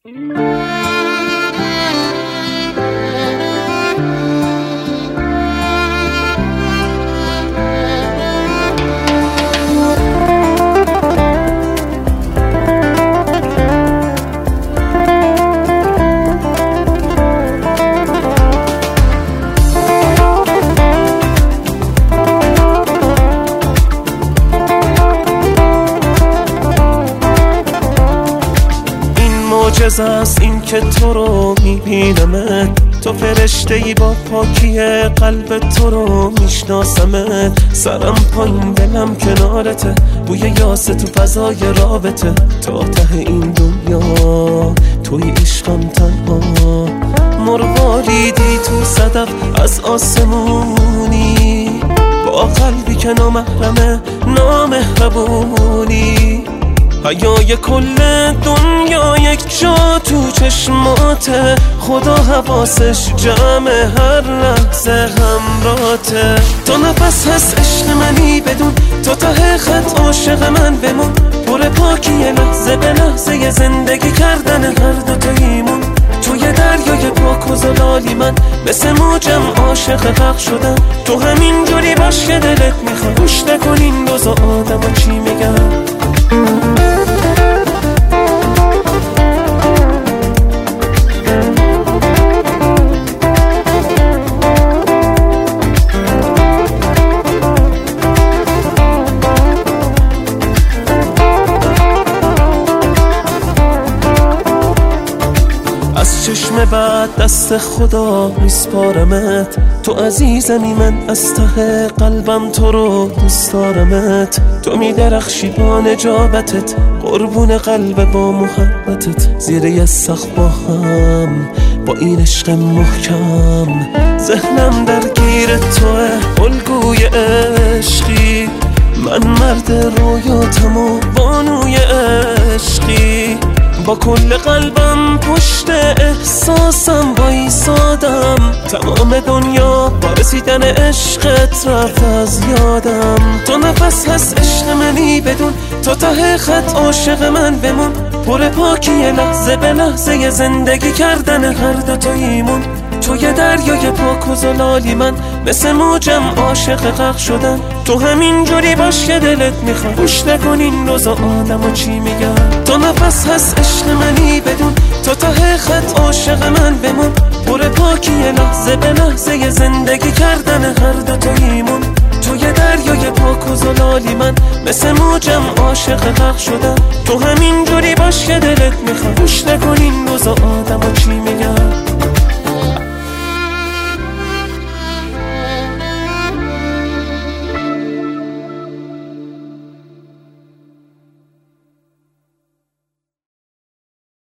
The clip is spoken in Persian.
معجزه است این که تو رو میبینمت، تو فرشته ای با پاکی قلب تو رو میشناسمت. سرم پایین دلم کنارته، بوی یاس تو فضای رابطه. تا ته این دنیا توی عشقم تنها، مرواریدی تو صدف از آسمونی، با قلبی که نامحرمه نامهربونی. حیای کل دنیا یک جا تو چشماته، خدا حواسش جمع هر لحظه همراته. تا نفس هست عشق منی بدون، تا ته خط عاشق من بمون. پر پاکی لحظه به لحظه زندگی کردن هر دو تاییمون. توی دریای پاک و زلالی من مثل موجم عاشق غرق شدم. تو همین جوری باش که دلت میخواد، گوش نکن این دوزا آدم ها چی میگن. از چشم بعد دست خدا میسپارمت، تو عزیزمی من از ته قلبم تو رو دوست دارمت. تو میدرخشی با نجابتت، قربون قلب با محبتت. زیر یه سقف با هم با این عشق محکم، ذهنم درگیر توه الگوی عشقی. من مرد رویاتم و بانوی عشقی، با کل قلبم پشت احساسم بایستادم. تمام دنیا با رسیدن عشقت رفت از یادم. تا نفس هست عشق منی بدون، تا ته خط عاشق من بمون. پر پاکی لحظه به لحظه زندگی کردن هر دو تاییمون. توی دریای پاک و زلالی من مثل موجم عاشق غرق شدم. تو همین جوری باش که دلت میخواد، گوش نکن این روزا آدم ها چی میگن. تا نفس هست عشق منی بدون، تا ته خط عاشق من بمون. پر پاکی لحظه به لحظه زندگی کردن هر دو تاییمون. توی دریای پاک و زلالی من مثل موجم عاشق غرق شدم. تو همین جوری باش که دلت میخواد، گوش نکن این روزا آدم ها چی میگن.